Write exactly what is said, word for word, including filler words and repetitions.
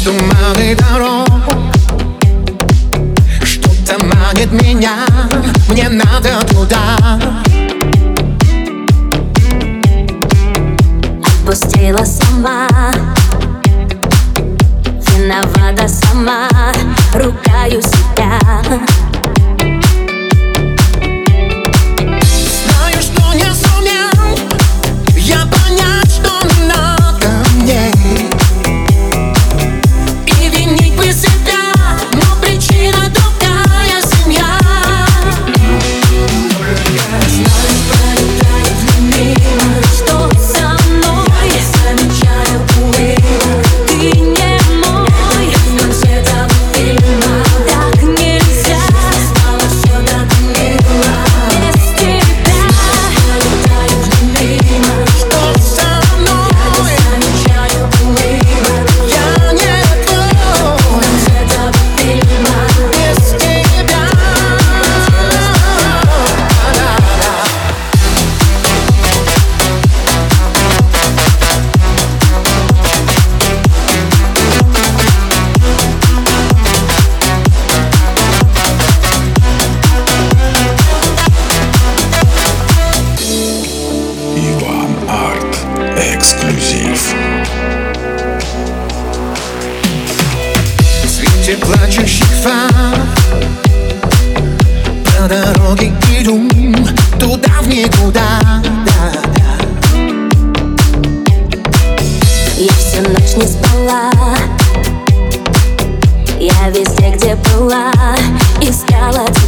туманы дорог что-то манит меня, мне надо туда. Отпустила сама, виновата сама, ругаю себя. Знаю, что не сумел я понять, что надо мне, и винить бы себя, но причина другая семья. Знаю, пролетает мимо, что со мной я замечаю улыбку. Ты не мой, в конце этого фильма так нельзя. Стало все так мило без тебя. Пролетает мимо, Что со мной я замечаю улыбку. я не твой, В конце этого фильма без тебя. Иван Арт эксклюзив. В свете плачущих фар по дороге иду туда в никуда, да, да. я всю ночь не спала. Я везде, где была, искала тебя.